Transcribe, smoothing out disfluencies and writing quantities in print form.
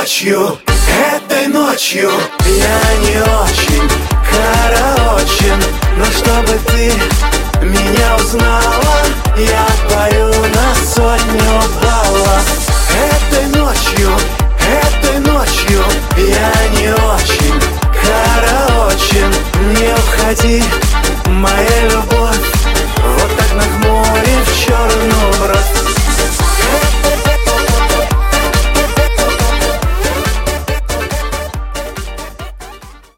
этой ночью я не очень караочен, но чтобы ты меня узнала, я пою на 100 баллов. Этой ночью